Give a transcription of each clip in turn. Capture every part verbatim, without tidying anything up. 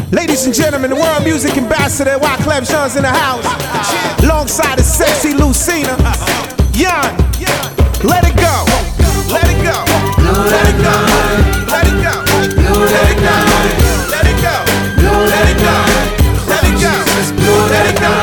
Ladies and gentlemen, the world music ambassador, Wyclef Jean's in the house. Alongside the sexy Lucina. Yon, let it go. Let it go. Let it go. Let it go. Let it go. Let it go. Let it go. Let it go. Let it go.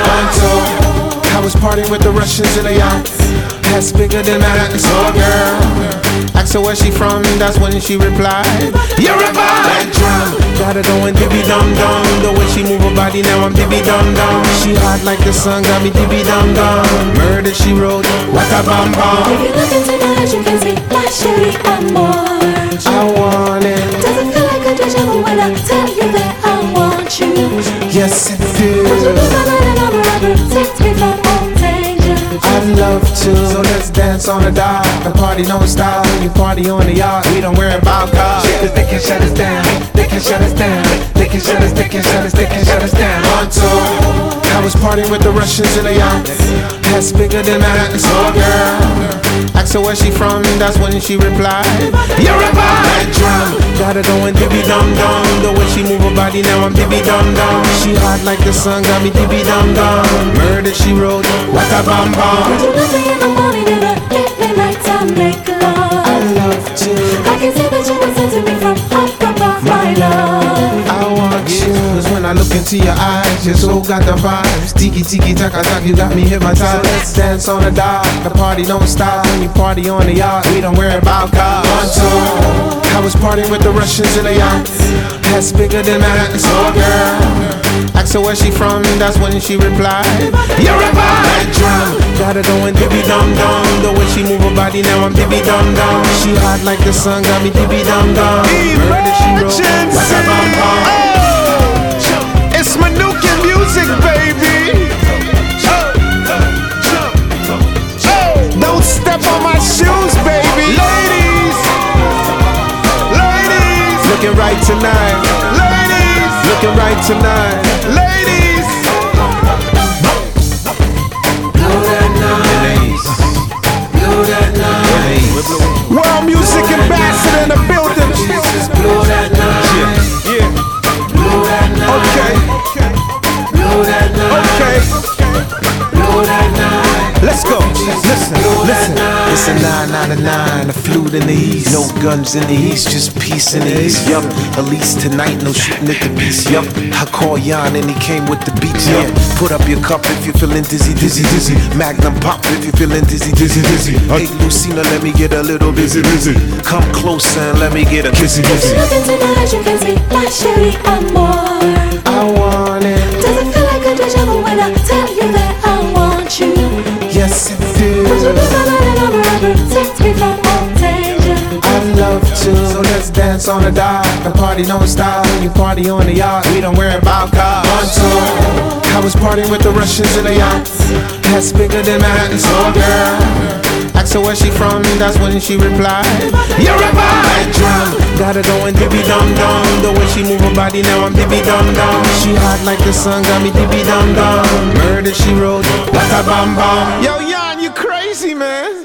I was partying with the Russians in a yacht. That's bigger than Manhattan, so girl. Asked her where she from, that's when she replied, you're a vibe! That drum, got her going dibby-dum-dum. The way she move her body, now I'm dibby-dum-dum. She hot like the sun, got me dibby-dum-dum. Murder, she wrote, what a bum-bum. If you look into my eyes, you can see my shady amor. I want it. Does it feel like a deja vu when I tell you that I want you? Yes, it feels. Would you be my man and I'm a protect me from all danger? I'd love to. So let's dance on the dock. The party don't stop. You party on the yacht. We don't worry about cars. Cause they can shut us down. They can shut us down. They can shut us, they can shut us, they can shut us down. On tour. I was partying with the Russians in a yacht. That's bigger than Manhattan, so girl. Asked her where she from, that's when she replied, you're a vibe! That drum, got her going dibby-dum-dum. The way she move her body, now I'm dibby-dum-dum. She hot like the sun, got me dibby-dum-dum. Murder, she wrote, what a bum-bum. Would you love me in the morning and at late night time make love? I love to. I can see that you listen to me from up above, my love. I want you. Cause when I look into your eyes, your soul got the vibes. Tiki tiki taka taka, you got me hypnotized. So let's dance on the dock. The party don't stop. When you party on the yacht, we don't worry about cars. On tour, I was partying with the Russians in a yacht. That's bigger than Manhattan, so girl. Asked her where she from, that's when she replied, you're a vibe! That drum, got her going dibby-dum-dum. The way she move her body, now I'm dibby-dum-dum. She hot like the sun, got me dibby-dum-dum. Murder, she wrote, what a bum-bum. Oh, it's Manukian music, baby. Don't step on my shoes, baby. Ladies, ladies, looking right tonight. Ladies, looking right tonight. Ladies, blow that night, blow that night. World music ambassador in the building. Jesus, blow that night. Yeah, blow that night. Okay, blow that night. Okay, blow that night. Let's go. Listen, listen. It's a nine out of nine, a flute in the east. No guns in the east, just peace in the east. Yup, at least tonight, no shooting at the beast. Yup, I call Yon and he came with the beats. Yup, put up your cup if you're feeling dizzy, dizzy, dizzy. Magnum pop if you're feeling dizzy, dizzy, dizzy. Hey Lucina, let me get a little busy, busy. Come closer and let me get a kissy, kissy. Look into my eyes, you can see my shady amor. I want it. Does it feel like a deja vu when I tell you that I want you? Yes, it feels. Would you be my man and I'm a protect me from all danger? I'd love to. So let's dance on the dock. The party don't stop. When you party on the yacht, we don't worry about cars. On tour, I was partying with the Russians in a yacht. That's bigger than Manhattan, so girl. Asked her where she from, that's when she replied, you're a vibe! That drum, got her going dibby-dum-dum. The way she move her body, now I'm dibby-dum-dum. She hot like the sun, got me dibby-dum-dum. Murder, she wrote, what a bum-bum. Yo, Yon, you crazy, man.